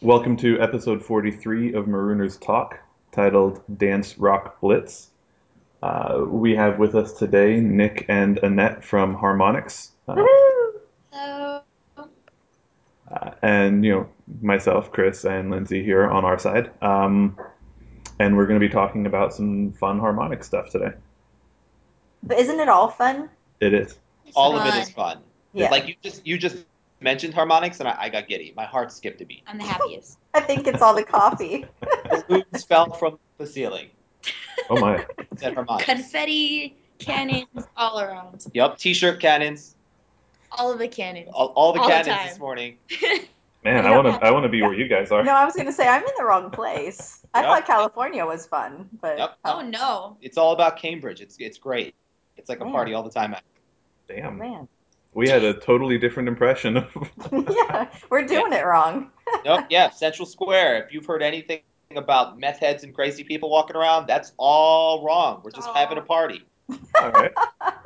Welcome to episode 43 of Marooners Talk, titled Dance Rock Blitz. We have with us today Nick and Annette from Harmonix, Woohoo! So, and myself, Chris, and Lindsay here on our side. And we're going to be talking about some fun harmonic stuff today. But isn't it all fun? It is. it's All of it fun. is fun. Yeah. Like you just mentioned harmonics, and I got giddy. My heart skipped a beat. I'm the happiest. I think it's all the coffee. Balloons fell from the ceiling. Oh my. Said harmonics. Confetti, cannons all around. Yup. T-shirt cannons. All of the cannons. All the All the cannons time. this morning. Man, You I know, want to. I want to be yeah. where you guys are. No, I was going to say I'm in the wrong place. I thought Yep. California was fun, but Yep. Oh no. It's all about Cambridge. It's great. It's like a man, party all the time. Damn. man. We had a totally different impression of. Yeah, we're Yeah. doing it wrong. Nope. Yeah. Central Square. If you've heard anything about meth heads and crazy people walking around, that's all wrong. We're just having a Oh, party. All right.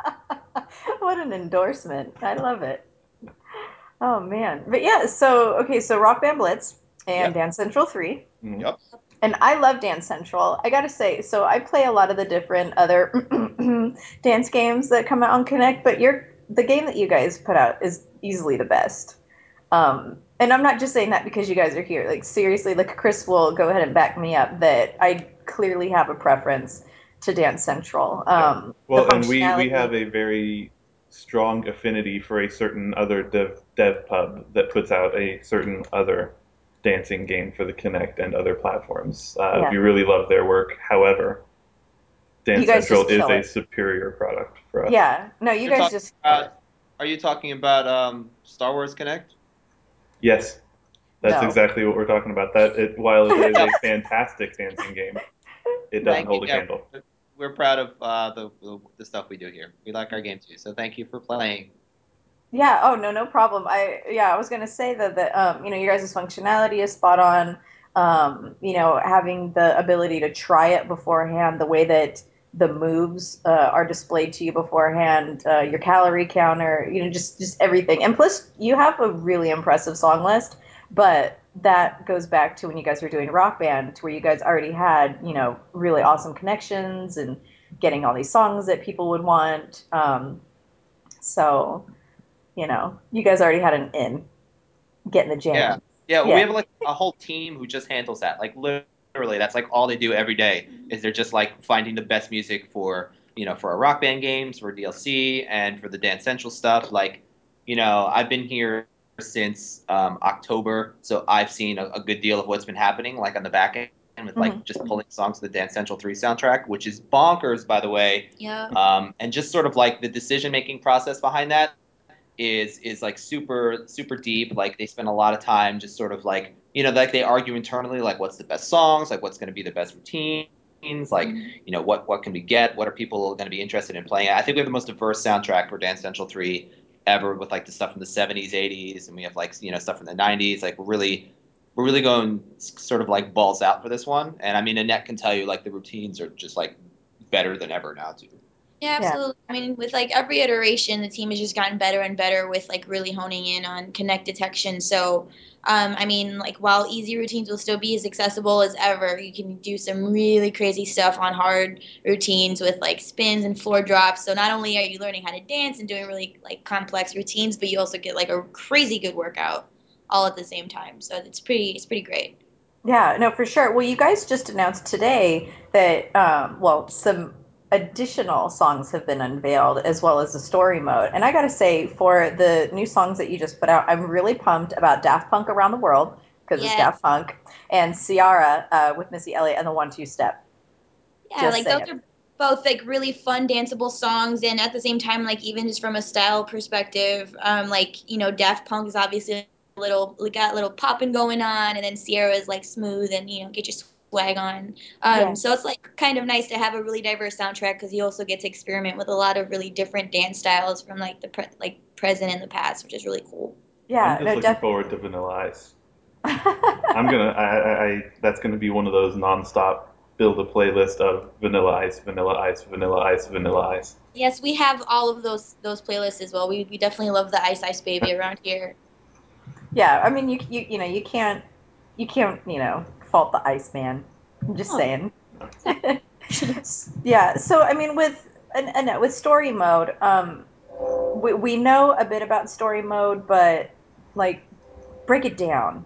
What an endorsement. I love it. Oh man. But yeah, so okay, so Rock Band Blitz and Yep. Dance Central 3. Mhm. Yep. And I love Dance Central. I gotta say, so I play a lot of the different other dance games that come out on Connect, but the game that you guys put out is easily the best. And I'm not just saying that because you guys are here. Like seriously, like Chris will go ahead and back me up that I clearly have a preference to Dance Central. Yeah. The Well, and we functionality. have a very strong affinity for a certain other dev pub that puts out a certain other dancing game for the Kinect and other platforms. Yeah, We really love their work. However, you Dance guys Central just is kill a it. superior product for us. Yeah, no, you You're guys talking just kill it. about. Are you talking about Star Wars Connect? Yes, that's No, exactly what we're talking about. While it is Yep. a fantastic dancing game, it doesn't no. Thank you. hold a Yeah, candle. we're proud of the stuff we do here. We like our game too. So thank you for playing. Yeah, oh no, no problem. I was gonna say that you guys' functionality is spot on. Having the ability to try it beforehand, the way that the moves are displayed to you beforehand, your calorie counter, just everything. And plus, you have a really impressive song list, but that goes back to when you guys were doing Rock Band, where you guys already had, really awesome connections and getting all these songs that people would want. So you guys already had an in getting the Yeah, jam. yeah. Well, we Yeah. have like a whole team who just handles that. Like literally, that's like all they do every day is they're just like finding the best music for for our Rock Band games, for DLC, and for the Dance Central stuff. Like I've been here since October, so I've seen a good deal of what's been happening like on the back end with Hmm. like just pulling songs to the Dance Central 3 soundtrack, which is bonkers, by the way. yeah. And just sort of like the decision making process behind that is like super deep. Like they spend a lot of time just sort of like like they argue internally like what's the best songs, like what's going to be the best routines, like Mhm. what can we get, what are people going to be interested in playing. I think we have the most diverse soundtrack for Dance Central 3 ever, with like the stuff from the 70s, 80s, and we have like stuff from the 90s. Like we're really going sort of like balls out for this one. And I mean, Annette can tell you like the routines are just like better than ever now too. Yeah, Yeah. absolutely. I mean, with like every iteration, the team has just gotten better and better with like really honing in on connect detection. So, I mean, like while easy routines will still be as accessible as ever, you can do some really crazy stuff on hard routines with like spins and floor drops. So not only are you learning how to dance and doing really like complex routines, but you also get like a crazy good workout all at the same time. So it's pretty great. Yeah, no, for sure. Well, you guys just announced today that, some additional songs have been unveiled as well as the story mode. And I got to say, for the new songs that you just put out, I'm really pumped about Daft Punk Around the World because it's Yes. Daft Punk and Ciara with Missy Elliott and the 1 2 step. Yeah, Just like those saying. are both like really fun danceable songs, and at the same time, like even just from a style perspective, like Daft Punk is obviously a little like, got a little popping going on, and then Sierra is like smooth and get your swag on. Yeah. So it's like kind of nice to have a really diverse soundtrack because you also get to experiment with a lot of really different dance styles from like like present and the past, which is really cool. I'm Yeah, just no, looking definitely. forward to Vanilla Ice. That's gonna be one of those nonstop build a playlist of Vanilla Ice, Vanilla Ice, Vanilla Ice, Vanilla Ice. Yes, we have all of those playlists as well. We definitely love the Ice Ice Baby around here. Yeah, I mean, you can't. you can't, fault the Iceman. I'm just Oh. saying. Yeah. So I mean, with story mode, we know a bit about story mode, but like break it down.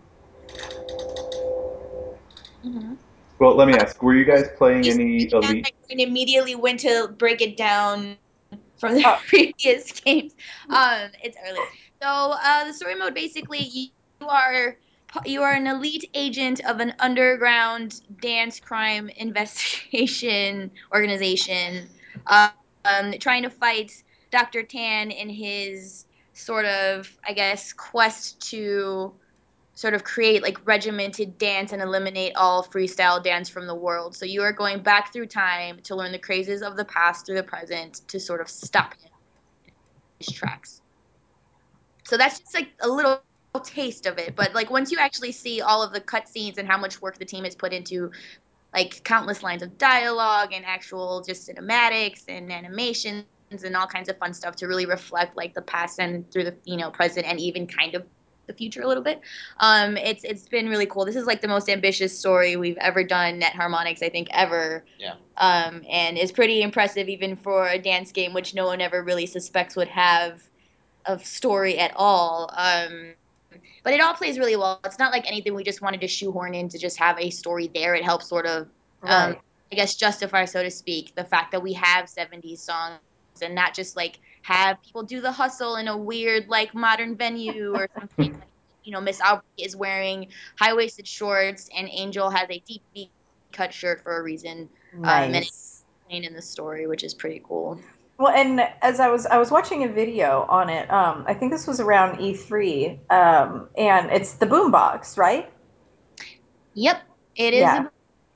Mhm. Well, let me ask, were you guys playing You any Elite? and immediately went to break it down from the Oh, previous games. It's early. So the story mode basically you are you are an elite agent of an underground dance crime investigation organization, trying to fight Dr. Tan in his sort of, I guess, quest to sort of create like regimented dance and eliminate all freestyle dance from the world. So you are going back through time to learn the crazes of the past through the present to sort of stop him in his tracks. So that's just like a little taste of it. But like once you actually see all of the cutscenes and how much work the team has put into like countless lines of dialogue and actual just cinematics and animations and all kinds of fun stuff to really reflect like the past and through the present and even kind of the future a little bit. It's been really cool. This is like the most ambitious story we've ever done, Net Harmonics, I think, ever. Yeah. And it's pretty impressive even for a dance game, which no one ever really suspects would have a story at all. But it all plays really well. It's not like anything we just wanted to shoehorn in to just have a story there. It helps sort of, right. I guess, justify, so to speak, the fact that we have 70s songs and not just like have people do the hustle in a weird like modern venue or something. Like, Miss Aubrey is wearing high waisted shorts and Angel has a deep V cut shirt for a reason. And it's Nice. plain in the story, which is pretty cool. Well, and as I was watching a video on it, I think this was around E3, and it's the boombox, right? Yep, it is Yeah. a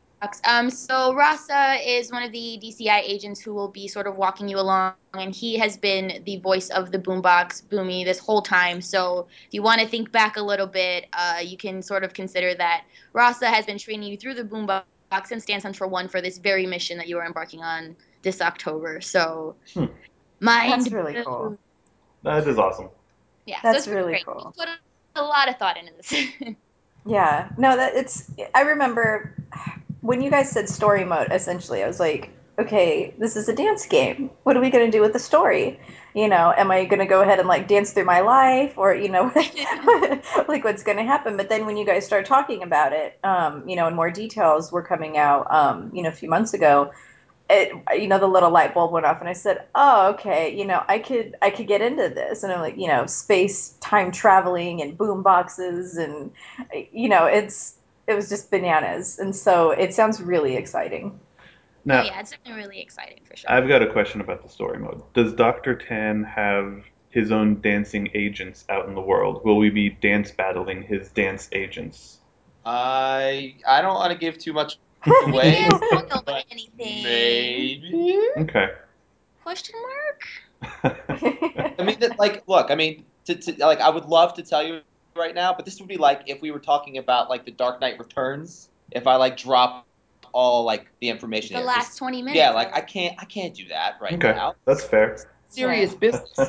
so Rasa is one of the DCI agents who will be sort of walking you along, and he has been the voice of the boombox Boomy this whole time. So if you want to think back a little bit, you can sort of consider that Rasa has been training you through the boombox since Dance Central 1 for this very mission that you are embarking on this October. So Hmm, That's mind really cool. blown. that is awesome. Yeah, so That's it's pretty really great. cool. We put a lot of thought into this. Yeah. No, that it's. I remember when you guys said story mode. Essentially, I was like, okay, this is a dance game. What are we going to do with the story? Am I going to go ahead and like dance through my life, or like what's going to happen? But then when you guys start talking about it, and more details were coming out, a few months ago, the little light bulb went off, and I said, oh, okay, I could get into this. And I'm like, space time traveling and boom boxes, and it was just bananas. And so it sounds really exciting. Oh Now, yeah, it's definitely really exciting for sure. I've got a question about the story mode. Does Dr. Tan have his own dancing agents out in the world? Will we be dance battling his dance agents? I don't want to give too much away, Can't spoil but anything. maybe. Okay. Question mark? I mean, like, look, I mean, like, I would love to tell you right now, but this would be like if we were talking about like the Dark Knight Returns. If I like drop all like the information The here, because last 20 yeah, minutes like of it. I can't do that right Okay, now. that's fair. Yeah. Serious business.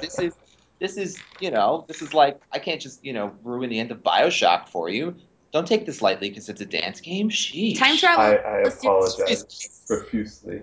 This is like I can't just ruin the end of BioShock for you. Don't take this lightly because it's a dance game. Time Sheesh. travel I is super apologize serious. profusely.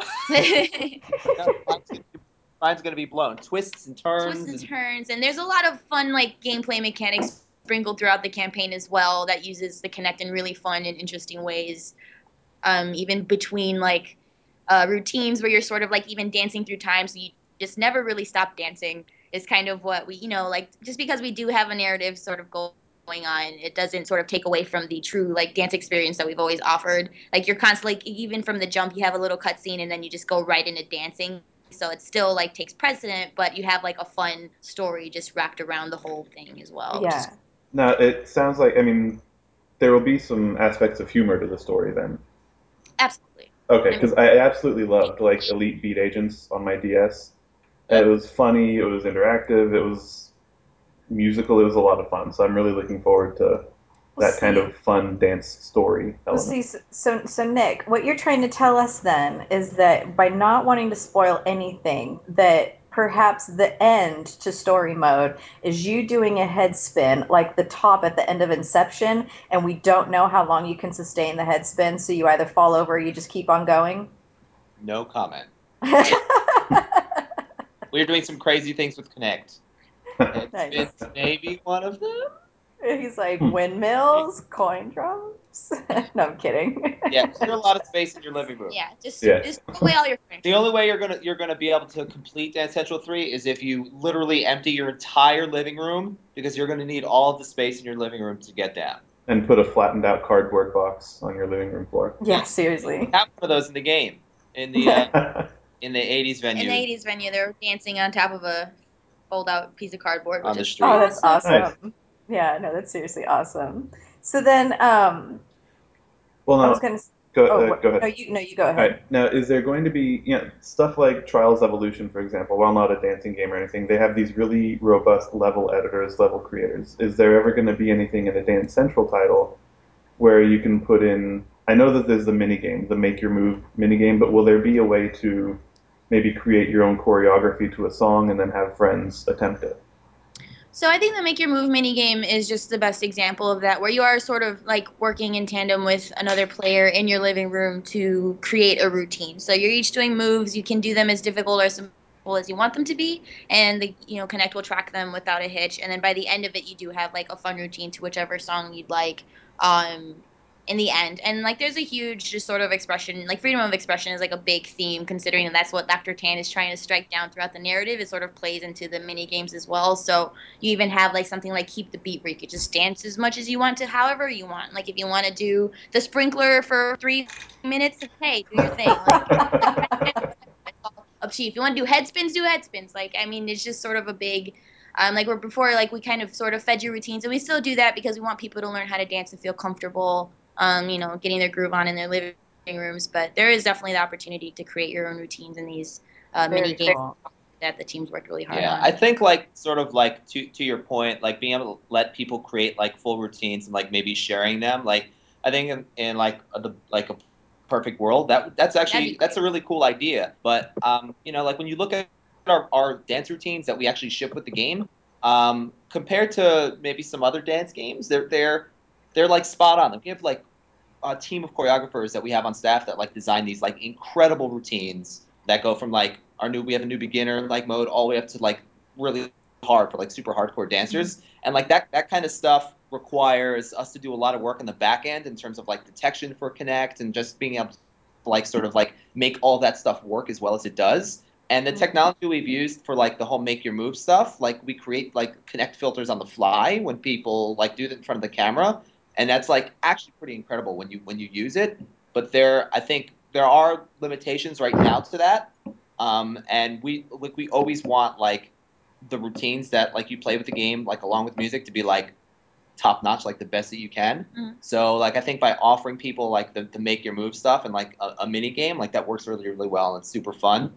No, mine's gonna be blown. Twists and Twists turns and and turns, and there's a lot of fun like gameplay mechanics sprinkled throughout the campaign as well that uses the Connect in really fun and interesting ways. Even between like routines where you're sort of like even dancing through time, so you just never really stop dancing is kind of what we like just because we do have a narrative sort of going on, it doesn't sort of take away from the true like dance experience that we've always offered. Like you're constantly like, even from the jump you have a little cutscene and then you just go right into dancing, so it still like takes precedent, but you have like a fun story just wrapped around the whole thing as well, which is Yeah. Now, it sounds like, I mean, there will be some aspects of humor to the story then. absolutely. Okay, I mean, because I absolutely loved like Elite Beat Agents on my DS. It was funny, it was interactive, it was musical, it was a lot of fun. So I'm really looking forward to Well, that kind see, of fun dance story well, element. see, so Nick, what you're trying to tell us then is that by not wanting to spoil anything, that perhaps the end to story mode is you doing a head spin like the top at the end of Inception, and we don't know how long you can sustain the head spin, so you either fall over or you just keep on going. No comment. We're doing some crazy things with Connect. Nice. It's maybe one of them. He's like windmills, coin drops. No, I'm kidding. Yeah, clear a lot of space in your living room. Yeah, just Yeah. just throw away all your furniture. The only way you're gonna be able to complete Dance Central 3 is if you literally empty your entire living room, because you're gonna need all of the space in your living room to get down. And put a flattened out cardboard box on your living room floor. Yeah, seriously. Have one of those in the game. In the 80s venue. In the 80s venue, they're dancing on top of a fold-out piece of cardboard, On which the is street. Oh, that's awesome. Nice. Yeah, no, that's seriously awesome. So then, Well, I was no, gonna. go, Oh, go ahead. no, you go All ahead. right. Now, is there going to be, stuff like Trials Evolution, for example, while not a dancing game or anything, they have these really robust level editors, level creators. Is there ever going to be anything in a Dance Central title where you can put in? I know that there's the mini game, the Make Your Move mini game, but will there be a way to maybe create your own choreography to a song and then have friends attempt it? So I think the Make Your Move mini game is just the best example of that, where you are sort of like working in tandem with another player in your living room to create a routine. So you're each doing moves. You can do them as difficult or simple as you want them to be, and the Connect will track them without a hitch. And then by the end of it, you do have like a fun routine to whichever song you'd like. In the end, and like there's a huge just sort of expression, like freedom of expression is like a big theme, considering that that's what Dr. Tan is trying to strike down throughout the narrative. It sort of plays into the mini games as well. So you even have like something like Keep the Beat, where you could just dance as much as you want to however you want. Like if you want to do the sprinkler for 3 minutes, hey, do your thing. Like it's all up to you. If you want to do head spins, do head spins. Like I mean, it's just sort of a big like where before, like we kind of sort of fed you routines, and we still do that because we want people to learn how to dance and feel comfortable, getting their groove on in their living rooms. But there is definitely the opportunity to create your own routines in these mini Very games cool. that the teams worked really hard Yeah, on. I think like sort of like to your point, like being able to let people create like full routines and like maybe sharing them. Like I think in like a perfect world, that's actually that's a really cool idea. But like when you look at our dance routines that we actually ship with the game, compared to maybe some other dance games, they're like spot on. Like we have like a team of choreographers that we have on staff that like design these like incredible routines that go from like we have a new beginner like mode all the way up to like really hard for like super hardcore dancers. And like that kind of stuff requires us to do a lot of work in the back end in terms of like detection for Connect and just being able to like sort of like make all that stuff work as well as it does. And the technology we've used for like the whole Make Your Move stuff, like we create like Connect filters on the fly when people like do that in front of the camera, and that's like actually pretty incredible when you use it. But I think there are limitations right now to that, and we always want like the routines that like you play with the game like along with music to be like top notch, like the best that you can. So like I think by offering people like the Make Your Move stuff and like a mini game, like that works really really well and it's super fun.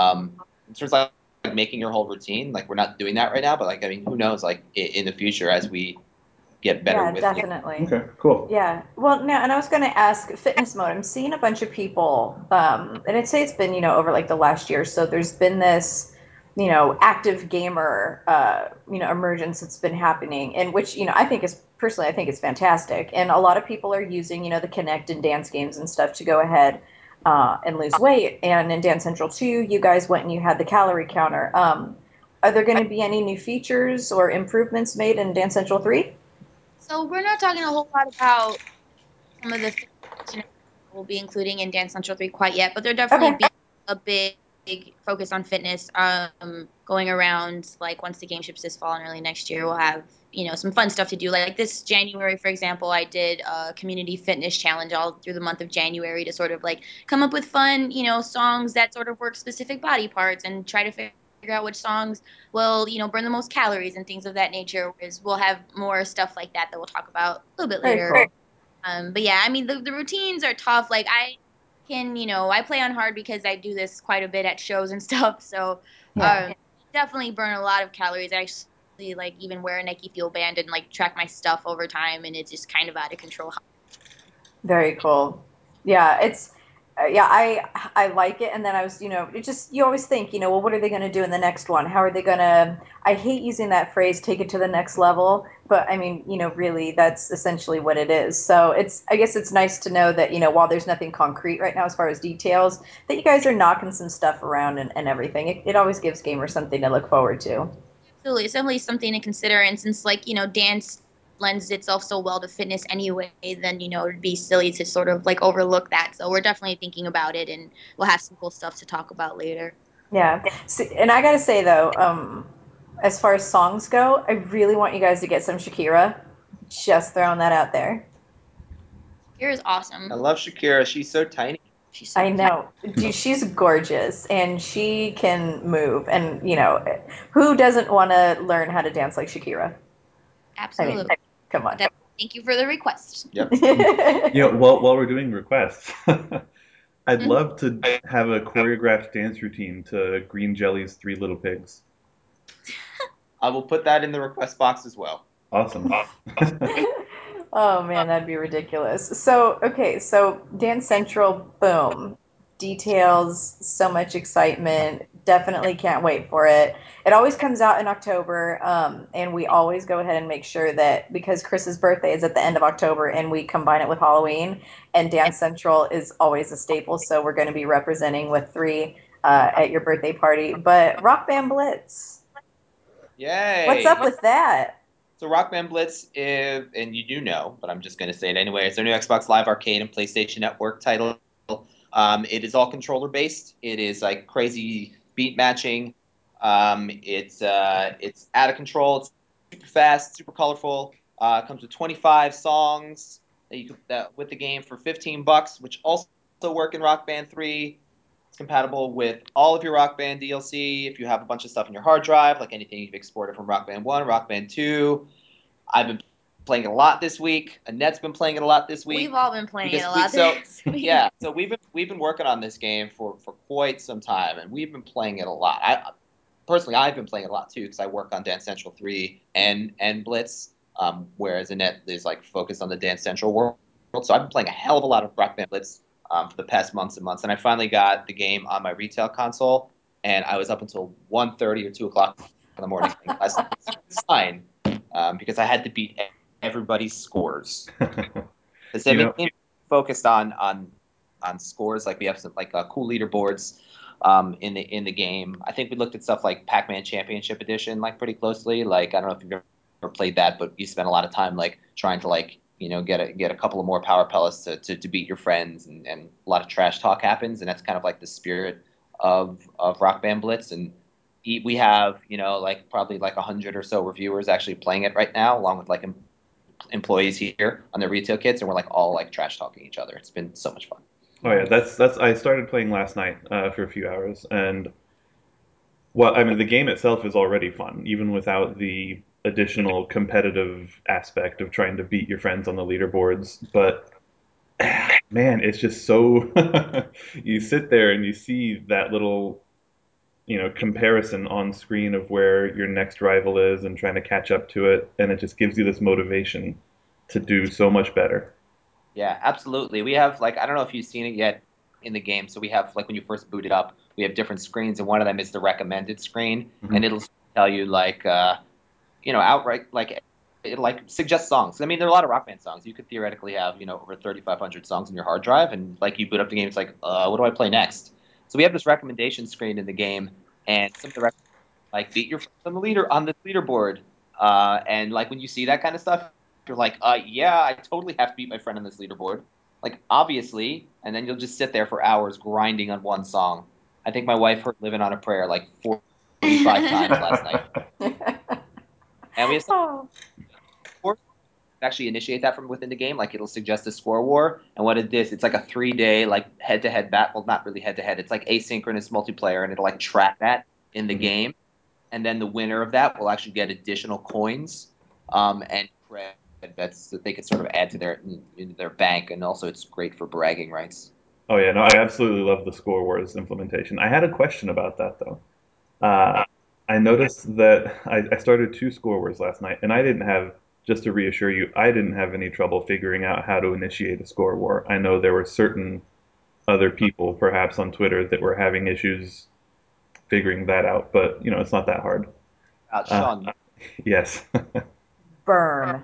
In terms of like making your whole routine, like we're not doing that right now, but like I mean, who knows? Like in the future as we get better Yeah, with it. definitely. Okay, cool. Yeah. Well, no, and I was going to ask fitness mode. I'm seeing a bunch of people, and I'd say it's been, over like the last year. So there's been this, active gamer, emergence that's been happening, and which, I think is personally, I think it's fantastic. And a lot of people are using, the Connect and dance games and stuff to go ahead and lose weight. And in Dance Central 2, you guys went and you had the calorie counter. Are there going to be any new features or improvements made in Dance Central 3? So we're not talking a whole lot about some of the fitness functionality we'll be including in Dance Central 3 quite yet, but there definitely Okay. be a big focus on fitness going around. Like once the game ships this fall and early next year, we'll have some fun stuff to do. Like this January, for example, I did a community fitness challenge all through the month of January to sort of like come up with fun songs that sort of work specific body parts and try to figure out which songs will burn the most calories and things of that nature. Whereas we'll have more stuff like that we'll talk about a little bit Very later. cool. But yeah, I mean the routines are tough. Like I play on hard because I do this quite a bit at shows and stuff. So Yeah. definitely burn a lot of calories. I actually like even wear a Nike Fuel Band and like track my stuff over time, and it's just kind of out of control. Very cool. Yeah, yeah, I like it. And then I was, it just you always think, well, what are they going to do in the next one? How are they going to? I hate using that phrase, take it to the next level, but I mean, really, that's essentially what it is. So I guess it's nice to know that while there's nothing concrete right now as far as details, that you guys are knocking some stuff around and everything. It always gives gamers something to look forward to. Absolutely. It's definitely something to consider. And since, like, dance lends itself so well to fitness anyway, then, it'd be silly to sort of like overlook that. So we're definitely thinking about it, and we'll have some cool stuff to talk about later. Yeah. And I gotta say though, as far as songs go, I really want you guys to get some Shakira. Just throwing that out there. Kira's I awesome. love Shakira. She's so tiny. She's so I cute. know. Dude, she's gorgeous and she can move. And, who doesn't want to learn how to dance like Shakira? I mean, Absolutely. come on. Definitely. Thank you for the request. Yep. While we're doing requests, I'd Mhm. love to have a choreographed dance routine to Green Jelly's Three Little Pigs. I will put that in the request box as well. Awesome. Oh man, that'd be ridiculous. So, okay, so Dance Central, boom. Details, so much excitement. Definitely can't wait for it. It always comes out in October, and we always go ahead and make sure that because Chris's birthday is at the end of October and we combine it with Halloween, and Dance Central is always a staple, so we're going to be representing with three at your birthday party. But Rock Band Blitz, what's Yay! up Yeah. with that? So Rock Band Blitz, and you do know, but I'm just going to say it anyway. It's their new Xbox Live Arcade and PlayStation Network title. It is all controller based. It is like crazy beat matching. It's out of control. It's super fast, super colorful. It comes with 25 songs that with the game for $15, which also work in Rock Band 3. It's compatible with all of your Rock Band DLC. If you have a bunch of stuff in your hard drive, like anything you've exported from Rock Band 1, Rock Band 2. I've been playing it a lot this week. Annette's been playing it a lot this We've week. all been playing it Because a we lot so this week. yeah, so we've been working on this game for quite some time, and we've been playing it a lot. I personally I've been playing it a lot too because I work on Dance Central 3 and Blitz, whereas Annette is like focused on the Dance Central world. So I've been playing a hell of a lot of Rock Band Blitz for the past months and months, and I finally got the game on my retail console, and I was up until 1:30 or 2 o'clock in the morning playing last night. It's fine because I had to beat everybody's scores. Because I You mean, know, focused on scores. Like we have some like cool leaderboards in the game. I think we looked at stuff like Pac-Man Championship Edition like pretty closely. Like I don't know if you've ever played that, but you spend a lot of time like trying to like get a couple of more power pellets to beat your friends, and a lot of trash talk happens, and that's kind of like the spirit of Rock Band Blitz. And we have like probably like 100 or so reviewers actually playing it right now, along with like employees here on their retail kits, and we're like all like trash talking each other. It's been so much fun. oh yeah, Nice. that's I started playing last night for a few hours, and I mean the game itself is already fun, even without the additional competitive aspect of trying to beat your friends on the leaderboards. But man, it's just so you sit there and you see that little comparison on screen of where your next rival is and trying to catch up to it, and it just gives you this motivation to do so much better. Yeah, absolutely. We have like I don't know if you've seen it yet in the game. So we have like when you first boot it up, we have different screens, and one of them is the recommended screen, and Mhm. it'll tell you like outright like it like suggest songs. I mean, there are a lot of rock band songs. You could theoretically have over 3,500 songs in your hard drive, and like you boot up the game, it's like what do I play next? So we have this recommendation screen in the game, and some of the like beat your friends on the leaderboard. And like when you see that kind of stuff, you're like, yeah, I totally have to beat my friend on this leaderboard. Like obviously, and then you'll just sit there for hours grinding on one song. I think my wife heard "Living on a Prayer" like 45 times last night, and we have some Oh. scores that actually initiate that from within the game. Like it'll suggest a score war, and what it is, it's like a 3 day like head-to-head battle. Well, not really head-to-head. It's like asynchronous multiplayer, and it'll like track that in the Mhm. game, and then the winner of that will actually get additional coins and cred that's that they could sort of add to their bank, and also it's great for bragging rights. Oh yeah, no, I absolutely love the Score Wars implementation. I had a question about that though. Uh, I noticed that I started two Score Wars last night, and I didn't have, just to reassure you, I didn't have any trouble figuring out how to initiate a Score War. I know there were certain other people, perhaps on Twitter, that were having issues figuring that out. But it's not that hard. Sean. Yes. Burn.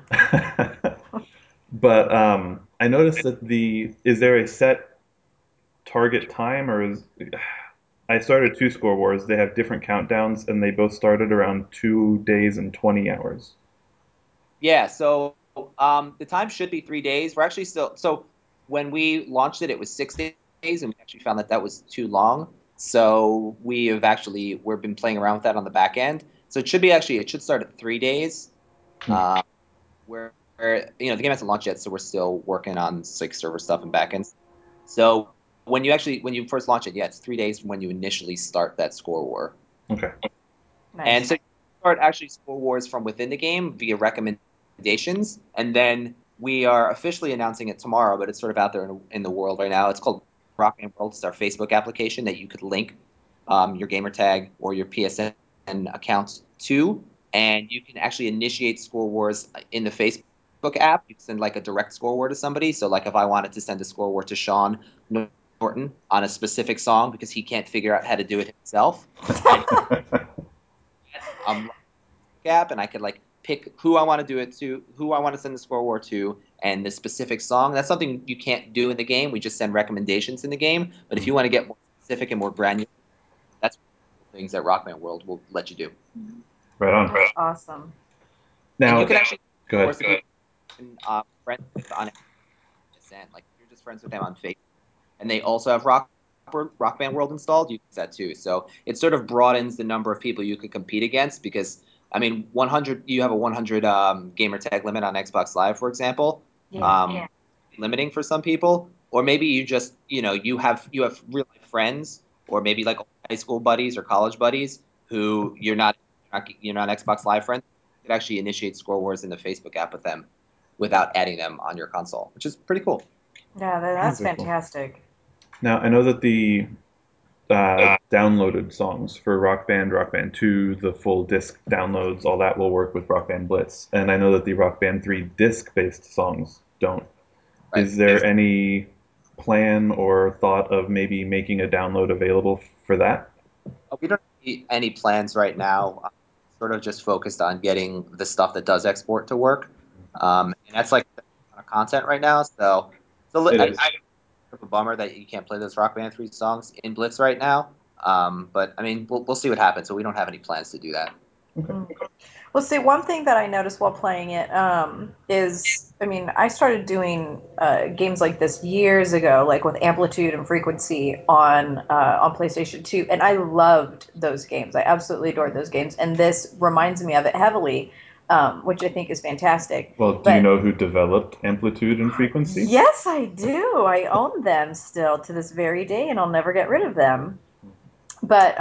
But I noticed that is there a set target time, or I started two Score Wars. They have different countdowns, and they both started around 2 days and 20 hours. Yeah, so the time should be 3 days. We're actually still so when we launched it, it was 6 days, and we actually found that that was too long. So we've been playing around with that on the back end. So it should start at 3 days. Hmm. The game hasn't launched yet, so we're still working on like server stuff and backends. So when you first launch it, yeah, it's 3 days from when you initially start that score war. Okay. And Nice. so you start actually score wars from within the game via recommendations, and then we are officially announcing it tomorrow, but it's sort of out there in the world right now. It's called Rock Band World. It's our Facebook application that you could link your gamer tag or your PSN account to, and you can actually initiate score wars in the Facebook app. You can send like a direct score war to somebody. So like if I wanted to send a score war to Sean Norton on a specific song because he can't figure out how to do it himself, app, and I could like pick who I want to do it to, who I want to send the score war to, and the specific song. That's something you can't do in the game. We just send recommendations in the game. But if you want to get more specific and more granular, that's things that Rock Band World will let you do. Right on. That's awesome. And Now, you can actually, go of ahead. course, if you friends with on MSN, like if you're just friends with them on Facebook, and they also have Rock Band World installed, you can use that too. So it sort of broadens the number of people you could compete against because I mean, 100. You have a 100 gamer tag limit on Xbox Live, for example. Yeah. Limiting for some people, or maybe you just you have real life friends, or maybe like high school buddies or college buddies who you're not Xbox Live friends. You could actually initiate score wars in the Facebook app with them without adding them on your console, which is pretty cool. Yeah, that's Very cool. fantastic. Now, I know that the downloaded songs for Rock Band 2, the full disc downloads, all that will work with Rock Band Blitz. And I know that the Rock Band 3 disc-based songs don't. Right. Is there any plan or thought of maybe making a download available for that? We don't have any plans right now. Sort of just focused on getting the stuff that does export to work, and that's like a ton of content right now. So It is. a bummer that you can't play those Rock Band 3 songs in Blitz right now. But I mean, we'll see what happens. So we don't have any plans to do that. Okay. Mm. Well, see, one thing that I noticed while playing it is, I mean, I started doing games like this years ago, like with Amplitude and Frequency on PlayStation 2, and I loved those games. I absolutely adored those games, and this reminds me of it heavily, which I think is fantastic. Well, do you But know who developed Amplitude and Frequency? yes, I do. I own them still to this very day, and I'll never get rid of them. But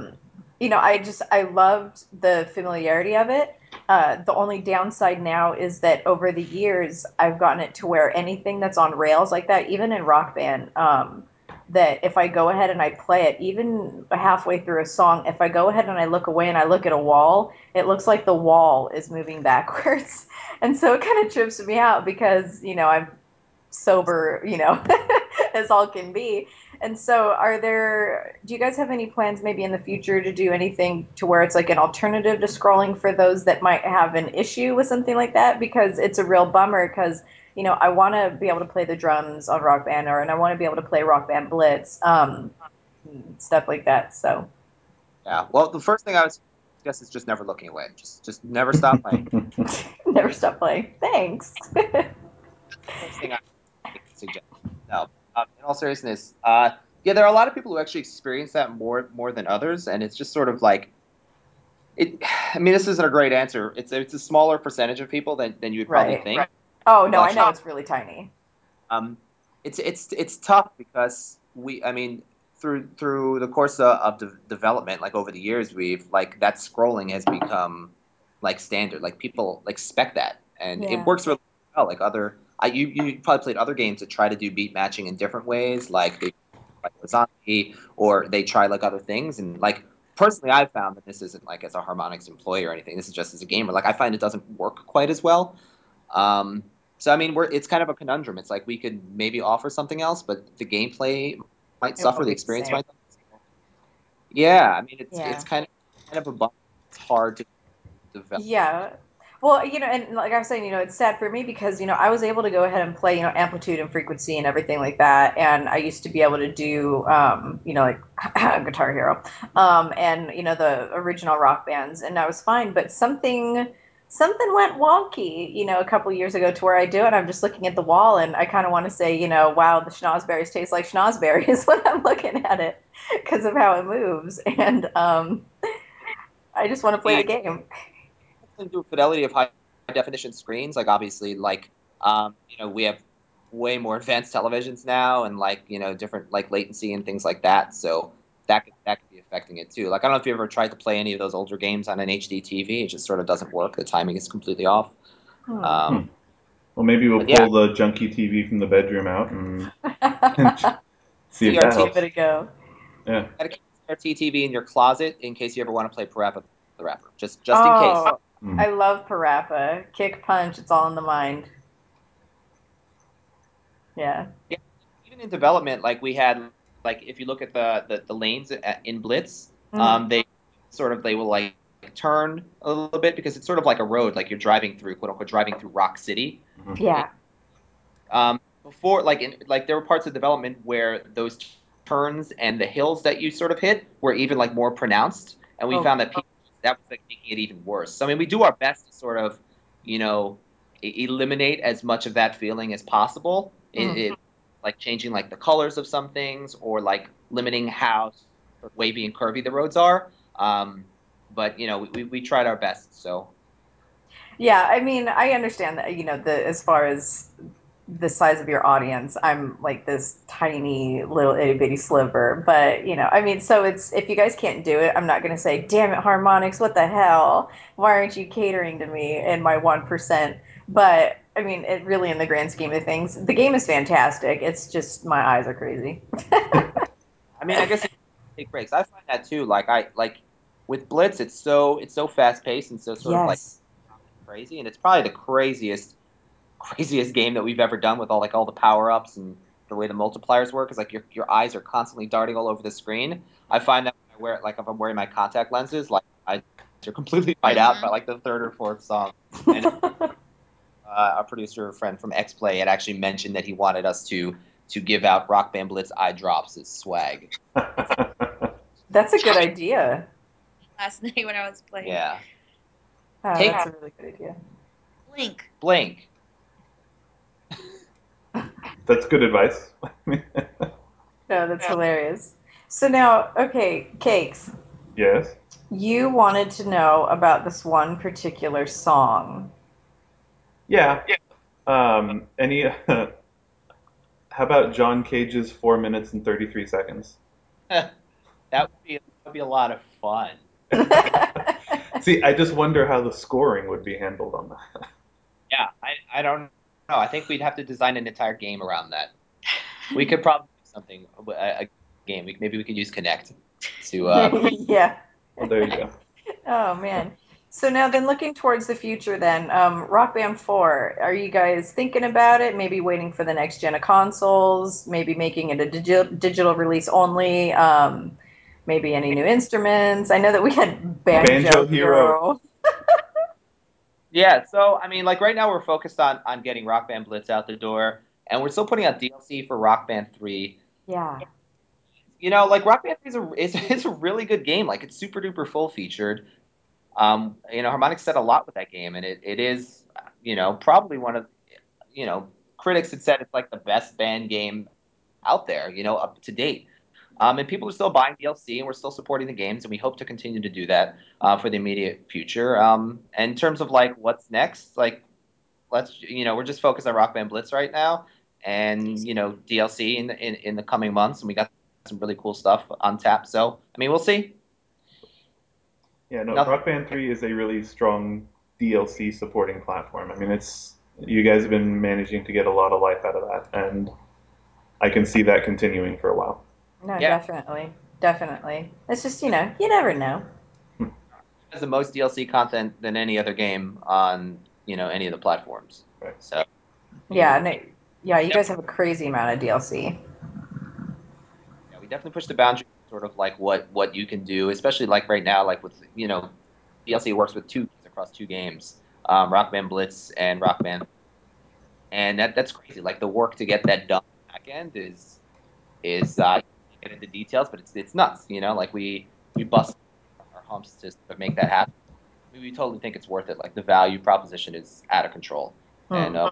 I loved the familiarity of it. The only downside now is that over the years I've gotten it to where anything that's on rails like that, even in Rock Band, that if I go ahead and I play it, even halfway through a song, if I go ahead and I look away and I look at a wall, it looks like the wall is moving backwards. And so it kind of trips me out because, I'm sober, as all can be. And so, do you guys have any plans maybe in the future to do anything to where it's like an alternative to scrolling for those that might have an issue with something like that? Because it's a real bummer because, I want to be able to play the drums on Rock Band and I want to be able to play Rock Band Blitz, stuff like that. So, Yeah. Well, the first thing I would suggest is just never looking away. Just never stop playing. never stop playing. Thanks. First thing I suggest. No. In all seriousness, yeah, there are a lot of people who actually experience that more than others, and it's just sort of like it. I mean, this isn't a great answer. It's a smaller percentage of people than you would probably Right. think. Oh, no, I But know it's really tiny. um, it's tough because I mean, through the course of development, like over the years, we've like that scrolling has become like standard. Like people like expect that, and it Yeah. works really well. Like you probably played other games that try to do beat matching in different ways, like they like horizontally, or they try like other things, and like. Personally, I've found that this isn't like as a harmonics employee or anything. This is just as a gamer. Like I find it doesn't work quite as well. Um, So I mean, it's kind of a conundrum. It's like we could maybe offer something else, but the gameplay might It suffer, won't the be the experience same. might. Yeah, I mean, it's Yeah. kind of a bummer. It's hard to develop. Yeah. Well, and like I was saying, it's sad for me because, I was able to go ahead and play, amplitude and frequency and everything like that. And I used to be able to do, like Guitar Hero, and, the original rock bands. And I was fine. But something went wonky, a couple years ago to where I do it. I'm just looking at the wall and I kind of want to say, wow, the schnozberries taste like schnozberries when I'm looking at it because of how it moves. And I just want to play the game. To do fidelity of high definition screens. Like obviously, like we have way more advanced televisions now, and like different like latency and things like that. So that could be affecting it too. Like I don't know if you ever tried to play any of those older games on an HD TV. It just sort of doesn't work. The timing is completely off. Hmm. Um, Well, maybe we'll but yeah, pull the junky TV from the bedroom out and, see if that CRT. Give it helps. a go. Yeah. Gotta keep CRT TV in your closet in case you ever want to play Parappa the Rapper. Just in case. Oh, Mm. I love Parappa. Kick, punch, it's all in the mind. Yeah. Yeah, even in development, like we had, like if you look at the lanes in Blitz, Hmm. they will like turn a little bit because it's sort of like a road, like you're driving through, quote unquote, driving through Rock City. Mhm. Yeah. Before, like there were parts of development where those turns and the hills that you sort of hit were even like more pronounced, and we Oh, found that that was like making it even worse. So I mean, we do our best to sort of, you know, eliminate as much of that feeling as possible. mhm. Like changing like the colors of some things or like limiting how sort of wavy and curvy the roads are. But we tried our best. So Yeah, I mean, I understand that, the as far as the size of your audience, I'm like this tiny little itty bitty sliver. But, I mean, so it's if you guys can't do it, I'm not going to say, damn it, Harmonix, what the hell? Why aren't you catering to me and my 1%? But, I mean, it really, in the grand scheme of things, the game is fantastic. It's just my eyes are crazy. I mean, I guess you take breaks. I find that too. Like with Blitz, it's so fast paced and so sort of like Yes. crazy, and it's probably the craziest game that we've ever done with all the power ups and the way the multipliers work. Is like your eyes are constantly darting all over the screen. I find that when I wear like if I'm wearing my contact lenses, like eyes are completely wide out by Mhm. like the third or fourth song. And our producer friend from X Play had actually mentioned that he wanted us to give out Rock Band Blitz eye drops as swag. That's a good idea. Last night when I was playing. Yeah. Oh, Take that's a really good idea. Blink. Blink. That's good advice. No, that's hilarious. So now, okay, Cakes, Yes. you wanted to know about this one particular song. Yeah. Any? How about John Cage's 4 minutes and 33 seconds? That would be a lot of fun. See, I just wonder how the scoring would be handled on that. Yeah, I don't know. I think we'd have to design an entire game around that. We could probably do something a game. Maybe we could use Connect to Yeah. Well, there you go. Oh man. So now then looking towards the future then, Rock Band 4, are you guys thinking about it? Maybe waiting for the next gen of consoles, maybe making it a digital release only, maybe any new instruments? I know that we had Banjo Banjo Hero. Hero. Yeah, so I mean, like right now we're focused on getting Rock Band Blitz out the door, and we're still putting out DLC for Rock Band 3. Yeah. Like Rock Band 3 is a really good game. Like it's super duper full featured. Harmonix said a lot with that game, and it is, probably one of, you know, critics had said it's like the best band game out there, up to date. And people are still buying DLC, and we're still supporting the games, and we hope to continue to do that for the immediate future. And in terms of like what's next, like we're just focused on Rock Band Blitz right now, and DLC in the coming months, and we got some really cool stuff on tap. So I mean, we'll see. Yeah, no, Nothing. Rock Band 3 is a really strong DLC supporting platform. I mean, it's you guys have been managing to get a lot of life out of that, and I can see that continuing for a while. No, Yeah, definitely. Definitely. It's just, you never know. has the most DLC content than any other game on any of the platforms. Right. So Yeah, no, yeah, you guys have a crazy amount of DLC. Yeah, we definitely push the boundary, sort of like what you can do, especially like right now, like with DLC works with two keys across two games, Rock Band Blitz and Rock Band, and that's crazy. Like the work to get that done back end is get into details, but it's nuts. Like we bust our humps to sort of make that happen. We totally think it's worth it. Like the value proposition is out of control, and Hmm.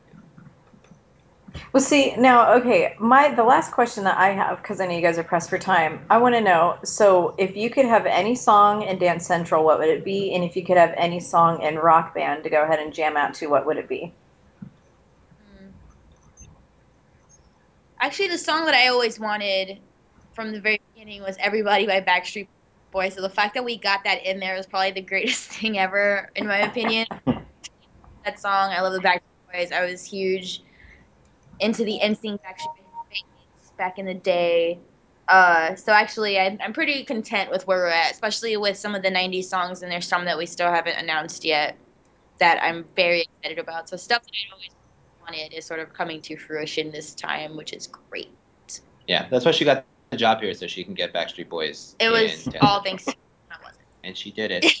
Well, see, now, okay, the last question that I have, because I know you guys are pressed for time, I want to know, so if you could have any song in Dance Central, what would it be? And if you could have any song in Rock Band to go ahead and jam out to, what would it be? Hmm. Actually, the song that I always wanted from the very beginning was "Everybody" by Backstreet Boys. So the fact that we got that in there was probably the greatest thing ever, in my opinion. That song, I love the Backstreet Boys. I was huge into the NSYNC Backstreet Boys phase back in the day. So actually, I'm pretty content with where we're at, especially with some of the '90s songs, and there's some that we still haven't announced yet that I'm very excited about. So stuff that I always wanted is sort of coming to fruition this time, which is great. yeah, that's why she got the job here, so she can get Backstreet Boys It was in 10. all thanks to you. I wasn't. And she did it.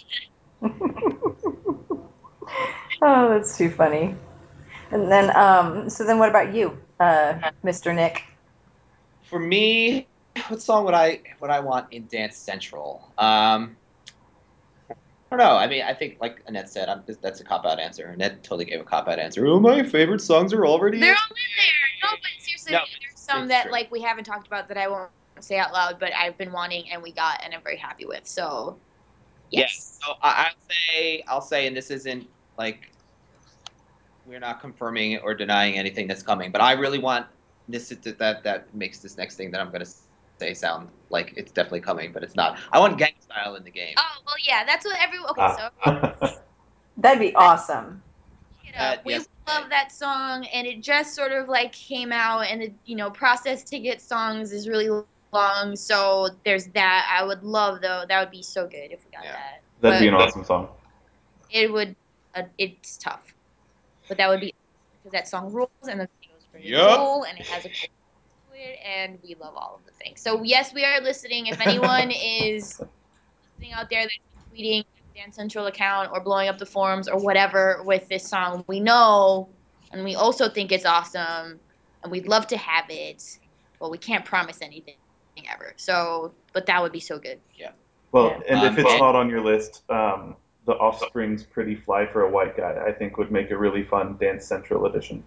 Oh, that's too funny. And then, so then what about you, Mr. Nick? For me, what song would I want in Dance Central? I don't know. I mean, I think like Annette said, that's a cop out answer. Annette totally gave a cop out answer. Oh, my favorite songs are already They're in. all in there. No, but seriously, No, there's some it's that true. like we haven't talked about that I won't say out loud, but I've been wanting and we got and I'm very happy with. So Yeah. yes. So I'll say, and this isn't like we're not confirming or denying anything that's coming, but I really want that makes this next thing that I'm gonna say sound like it's definitely coming, but it's not. I want gang style in the game. Oh well, yeah, that's what okay. So That'd be awesome. it up. We Yes. love that song, and it just sort of like came out, and the process to get songs is really long. So there's that. I would love though. That would be so good if we got Yeah. that. That'd be But an awesome song. it would. It's tough, but that would be because that song rules, and the video's very Yup. cool, and it has a cool to it, and we love all of the things. So yes, we are listening. If anyone is listening out there that's tweeting the Dance Central account or blowing up the forums or whatever with this song, we know, and we also think it's awesome, and we'd love to have it, but we can't promise anything ever. So, but that would be so good. Yeah. Well, and if it's And not on your list, the Offspring's "Pretty Fly for a White Guy" I think would make a really fun Dance Central edition.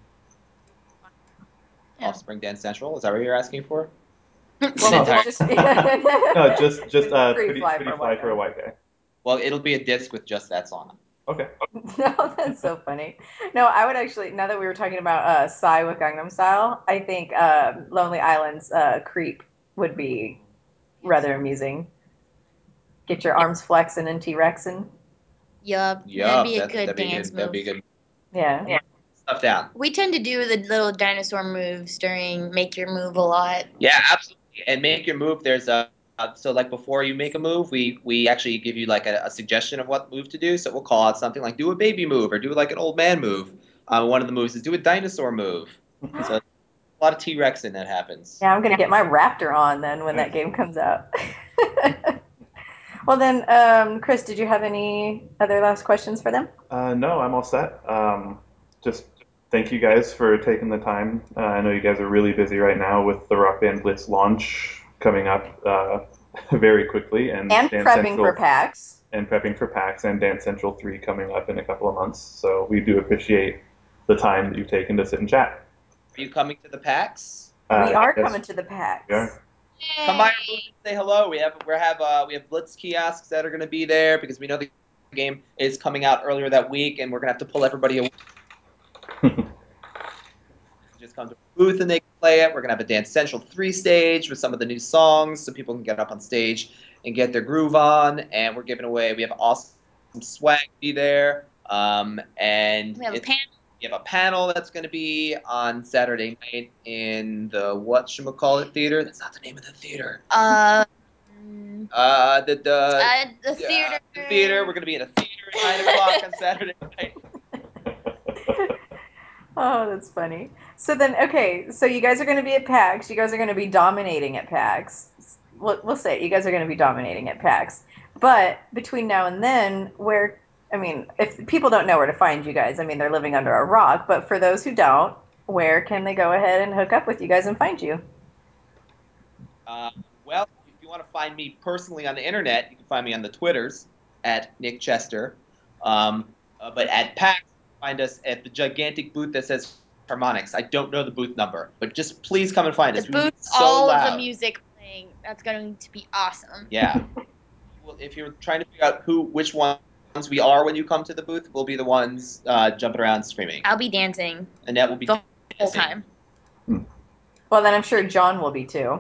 Yeah. Offspring Dance Central, is that what you're asking for? Well, An entire. just No, just pretty fly pretty for a fly white for a guy. white guy. Well, it'll be a disc with just that song. Okay. No, that's so funny. No, I would actually, now that we were talking about Psy with Gangnam Style, I think Lonely Island's Creep would be rather amusing. Get your arms flexing and T-Rexing. Yup. That'd Yup, be a that'd good be dance good. That'd move. be good Yeah. stuff down. We tend to do the little dinosaur moves during Make Your Move a lot. Yeah, absolutely. And make your move. There's a so like before you make a move, we actually give you like a suggestion of what move to do. So we'll call out something like do a baby move or do like an old man move. One of the moves is do a dinosaur move. So a lot of T Rex in that happens. Yeah, I'm gonna get my Raptor on then when that Nice. game comes out. Well then, Chris, did you have any other last questions for them? No, I'm all set. Just thank you guys for taking the time. I know you guys are really busy right now with the Rock Band Blitz launch coming up very quickly, and And Dance prepping for Central PAX. and prepping for PAX and Dance Central 3 coming up in a couple of months. So we do appreciate the time that you've taken to sit and chat. Are you coming to the PAX? We are Yes, coming to the we PAX. are. Come by our booth and say hello. We have Blitz kiosks that are going to be there because we know the game is coming out earlier that week, and we're going to have to pull everybody away. Just come to our booth and they can play it. We're going to have a Dance Central 3 stage with some of the new songs so people can get up on stage and get their groove on. And we're giving away, we have awesome swag be there. And We have a panel. we have a panel that's going to be on Saturday night in the whatchamacallit theater. That's not the name of the theater. The Theater. the theater. We're going to be in a theater at 9 o'clock on Saturday night. Oh, that's funny. So then, okay, so you guys are going to be at PAX. You guys are going to be dominating at PAX. We'll say it. You guys are going to be dominating at PAX. But between now and then, I mean, if people don't know where to find you guys, I mean, they're living under a rock. But for those who don't, where can they go ahead and hook up with you guys and find you? Uh, well, if you want to find me personally on the internet, you can find me on the Twitters at Nick Chester. But at PAX, find us at the gigantic booth that says Harmonix. I don't know the booth number, but just please come and find The us. We will be booth, so all of the loud. music playing. That's going to be awesome. Yeah. Well, if you're trying to figure out which ones we are when you come to the booth, we'll be the ones jumping around screaming. I'll be dancing Annette will be the whole dancing. time. Well, then I'm sure John will be too.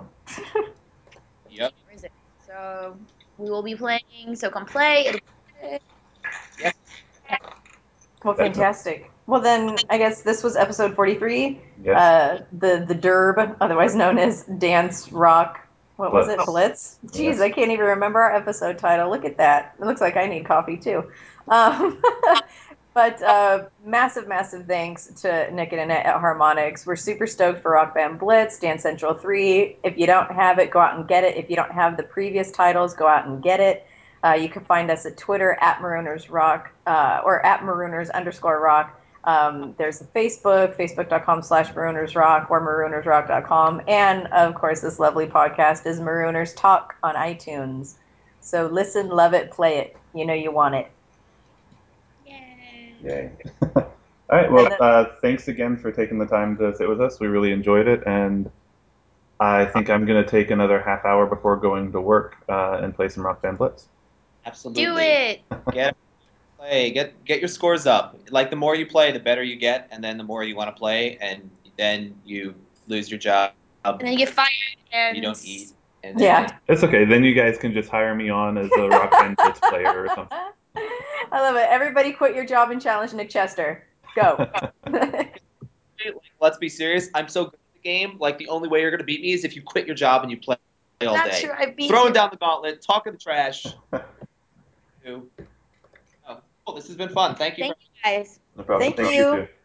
Yep. Where is it? So we will be playing. So come play. It'll be good. Yes. Well, fantastic. Well, then I guess this was episode 43. Yes. The Derb, otherwise known as Dance Rock. What was it? Blitz? Jeez, Yes. I can't even remember our episode title. Look at that. It looks like I need coffee too. Um, but massive, massive thanks to Nick and Annette at Harmonix. We're super stoked for Rock Band Blitz, Dance Central 3. If you don't have it, go out and get it. If you don't have the previous titles, go out and get it. You can find us at Twitter at Marooners Rock or at Marooners_rock. There's the Facebook, facebook.com/maroonersrock or maroonersrock.com. And of course, this lovely podcast is Marooners Talk on iTunes. So listen, love it, play it. You know you want it. Yay. Yay. All right. Well, thanks again for taking the time to sit with us. We really enjoyed it, and I think I'm going to take another half hour before going to work and play some Rock Band Blitz. Absolutely. Do it. Play. Get your scores up. Like the more you play, the better you get, and then the more you want to play, and then you lose your job. And then you get fired and you don't eat. And then Yeah. It's okay. Then you guys can just hire me on as a Rock Band Blitz player or something. I love it. Everybody quit your job and challenge Nick Chester. Go. Let's be serious. I'm so good at the game. Like the only way you're gonna beat me is if you quit your job and you play all not day. sure I beat Throwing you. down the gauntlet, talking trash. Oh, cool. This has been fun. Thank you. Thank you guys. No problem. Thank You you. too.